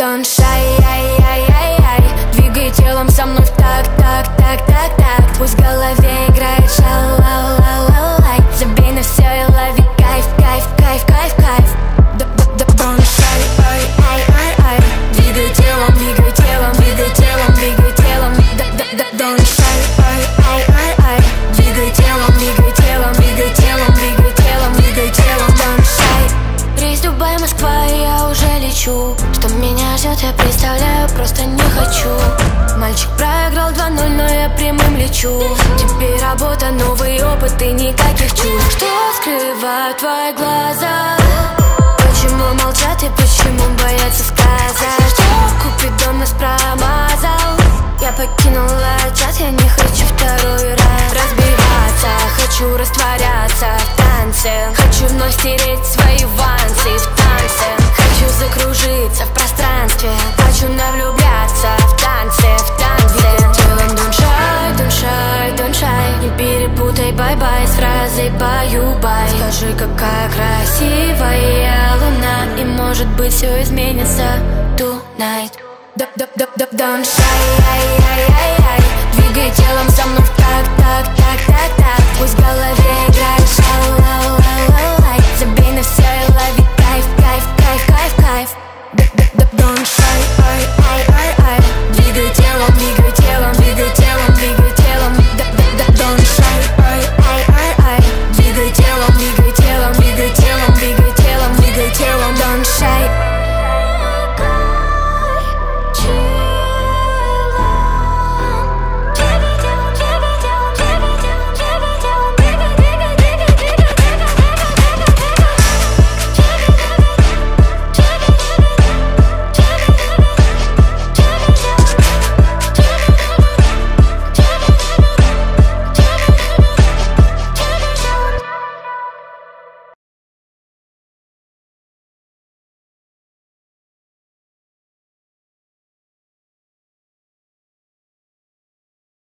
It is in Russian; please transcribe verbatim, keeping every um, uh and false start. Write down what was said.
Don't shy, ай, ай, ай, ай. Двигай телом со мной в так, так, так, так, так. Пусть в голове играет шалалалалай. Забей на все и лови кайф, кайф, кайф, кайф, кайф. Don't shy, ай, ай, ай, ай. Двигай телом, двигай телом, двигай телом, двигай телом. Don't shy, ай, ай, ай, ай. Двигай телом, двигай телом, двигай телом, двигай телом, двигай телом. Don't shy. Рейс Дубай, Москва, я уже лечу. Что меня ждет, я представляю, просто не хочу. Мальчик проиграл два ноль, но я прямым лечу. Теперь работа, новый опыт и никаких чувств. Что скрывают твои глаза? Почему молчат и почему боятся сказать? Что Купидон нас промазал? Я покинула чат, я не хочу второй раз разбиваться. Хочу растворяться в танце. Хочу вновь стереть свои вансы в танце. Хочу закружиться в пространстве. Хочу навлюбляться в танце, в танце. Телом don't shy, don't shy, don't shy. Не перепутай бай-бай с фразой баю-бай. Скажи, какая красивая луна. И может быть все изменится tonight. Don't shy, ай, ай, ай, ай. Двигай телом со мной в так, так, так, так, так. Пусть в голове играет шалалалалай. Забей на все и лови кайф, кайф, кайф, кайф, кайф. Don't shy, ай, ай, ай.